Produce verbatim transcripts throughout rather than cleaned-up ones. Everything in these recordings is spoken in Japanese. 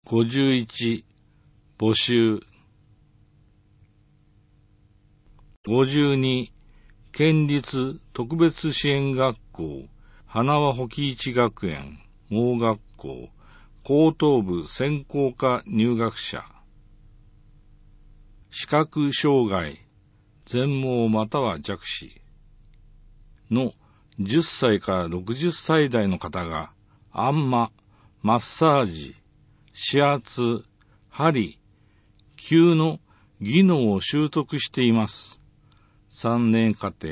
ごじゅういち、募集。ごじゅうに、県立特別支援学校、花輪保木一学園、盲学校、高等部専攻科入学者。視覚障害、全盲または弱視のじゅっさいからろくじゅっさい代の方が、あんま、マッサージ、指圧、針、灸の技能を習得しています。さんねん課程。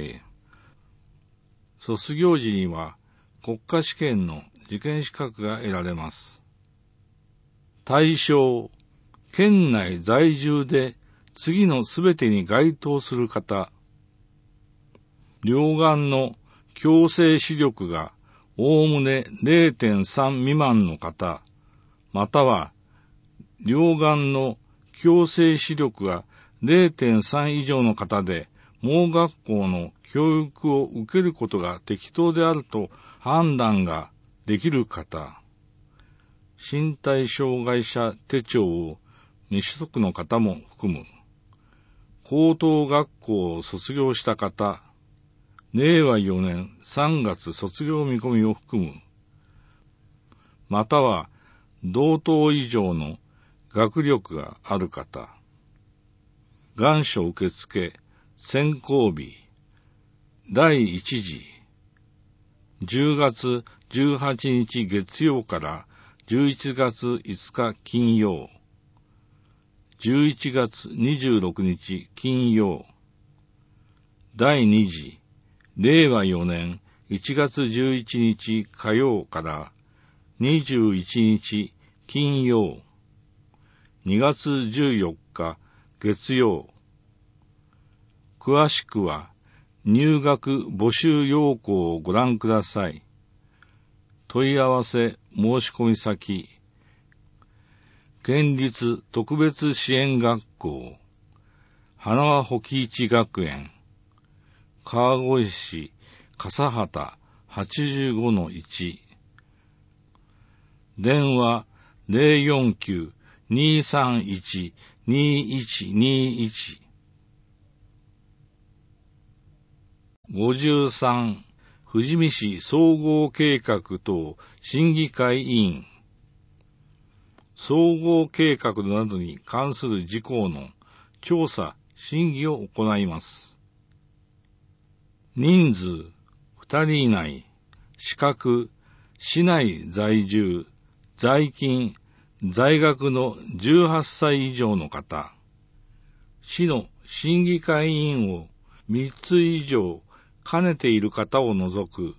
卒業時には国家試験の受験資格が得られます。対象、県内在住で次のすべてに該当する方。両眼の矯正視力がおおむね れいてんさん 未満の方、または両眼の矯正視力が れいてんさん 以上の方で、盲学校の教育を受けることが適当であると判断ができる方、身体障害者手帳を未取得の方も含む、高等学校を卒業した方、れいわよねんさんがつ卒業見込みを含む、または同等以上の学力がある方、願書受付選考日、だいいち次、じゅうがつじゅうはちにち月曜からじゅういちがついつか金曜、じゅういちがつにじゅうろくにち金曜、だいに次、れいわよねんいちがつじゅういちにち火曜からにじゅういちにち金曜、にがつじゅうよっか月曜。詳しくは入学募集要項をご覧ください。問い合わせ申し込み先、県立特別支援学校、花輪保木一学園、川越市笠畑 はちじゅうごのいち、電話 ゼロよんきゅう にーさんいち にーいちにーいち。ごじゅうさん、富士見市総合計画等審議会委員。総合計画などに関する事項の調査・審議を行います。人数、ふたり以内、資格、市内在住、在勤、在学のじゅうはっさい以上の方、市の審議会委員をみっつ以上兼ねている方を除く。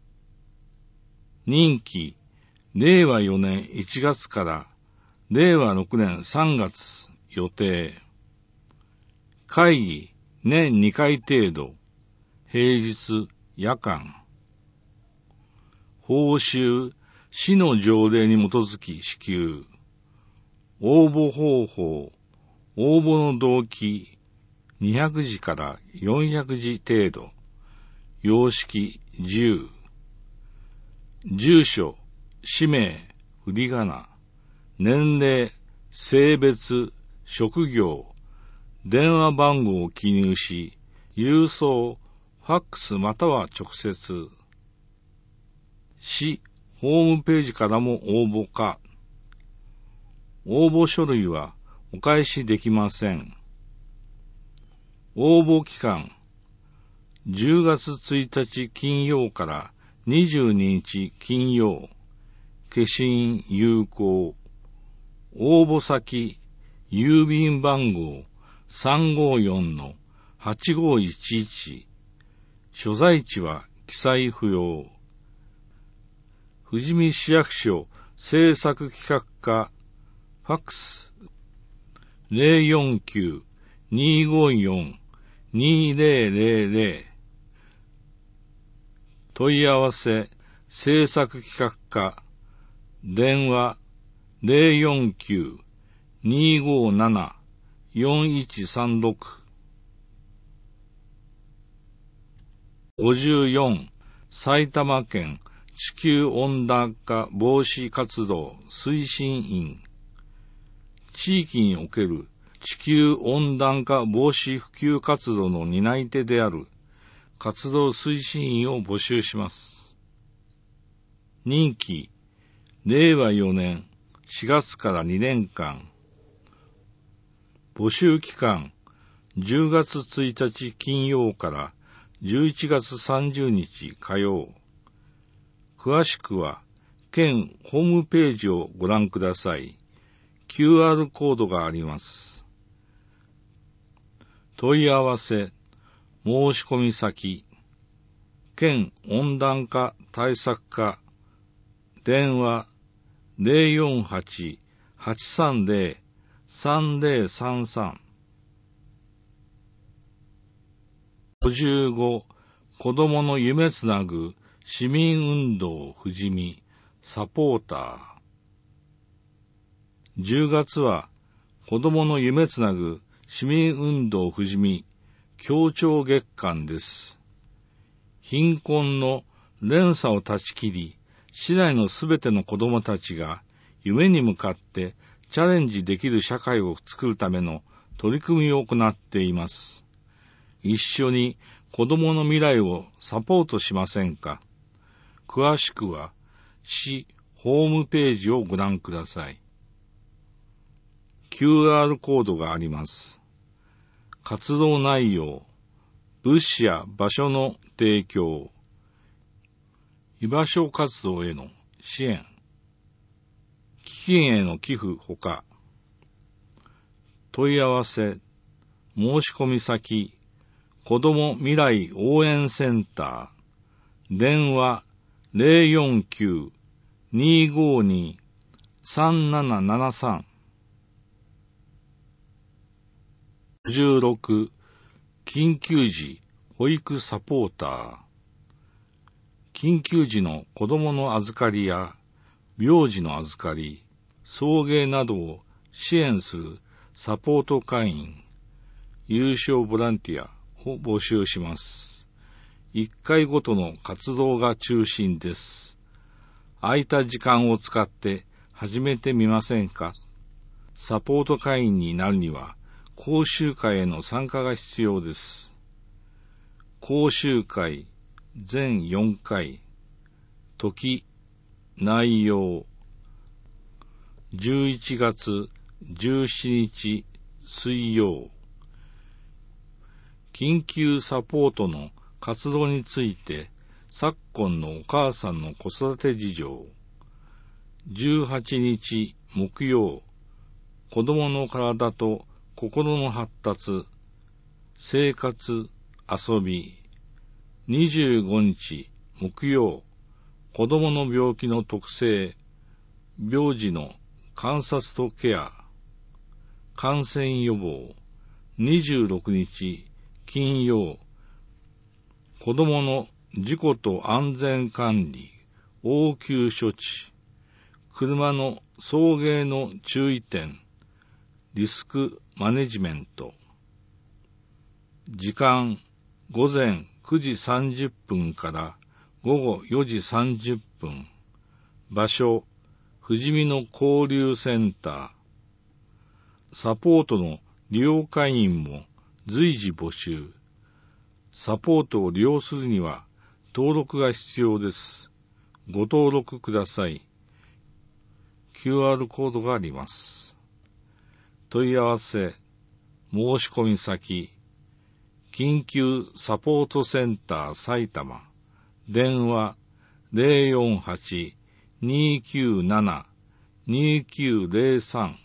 任期、れいわよねんいちがつかられいわろくねんさんがつ予定。会議、年にかい程度。平日、夜間。報酬、市の条例に基づき支給。応募方法、応募の動機、にひゃくじからよんひゃくじ程度。様式、自由。住所、氏名、振り仮名。年齢、性別、職業、電話番号を記入し、郵送、ファックスまたは直接。市、ホームページからも応募可。応募書類はお返しできません。応募期間、じゅうがつついたち金曜からにじゅうににち金曜、消印有効。応募先、郵便番号 さんごよんのはちごいちいち。所在地は記載不要。富士見市役所政策企画課、ファックス ゼロよんきゅう にーごよん にーぜろぜろぜろ。問い合わせ政策企画課、電話ゼロよんきゅう にーごなな よんいちさんろく。ごじゅうよん、埼玉県地球温暖化防止活動推進員。 地域における地球温暖化防止普及活動の担い手である活動推進員を募集します。任期、れいわよねんしがつからにねんかん。募集期間、じゅうがつついたち金曜からじゅういちがつさんじゅうにち火曜。詳しくは、県ホームページをご覧ください。キューアール コードがあります。問い合わせ、申し込み先、県温暖化対策課、電話 ゼロよんはち はちさんゼロ さんゼロさんさん。ごじゅうご、子どもの夢つなぐ市民運動ふじみサポーター。じゅうがつは子どもの夢つなぐ市民運動ふじみ協調月間です。貧困の連鎖を断ち切り、市内のすべての子どもたちが夢に向かってチャレンジできる社会を作るための取り組みを行っています。一緒に子どもの未来をサポートしませんか？詳しくは市ホームページをご覧ください。キューアール コードがあります。活動内容、物資や場所の提供、居場所活動への支援、基金への寄付ほか、問い合わせ、申し込み先、子ども未来応援センター、電話 ゼロよんきゅう にーごーにー さんななななさん。ごじゅうろく、緊急時保育サポーター。緊急時の子どもの預かりや病児の預かり、送迎などを支援するサポート会員、有償ボランティアを募集します。いっかいごとの活動が中心です。空いた時間を使って始めてみませんか？サポート会員になるには講習会への参加が必要です。講習会全よんかい、時、内容、じゅういちがつじゅうしちにち水曜。緊急サポートの活動について昨今のお母さんの子育て事情。じゅうはちにち木曜、子供の体と心の発達、生活、遊び。にじゅうごにち木曜、子供の病気の特性、病児の観察とケア、感染予防。にじゅうろくにち金曜、子供の事故と安全管理、応急処置、車の送迎の注意点、リスクマネジメント。時間、午前くじさんじゅっぷんから午後よじさんじゅっぷん。場所、ふじみの交流センター。サポートの利用会員も随時募集。サポートを利用するには登録が必要です。ご登録ください。キューアール コードがあります。問い合わせ、申し込み先、緊急サポートセンター埼玉、電話 ゼロよんはち にーきゅうなな にーきゅうゼロさん。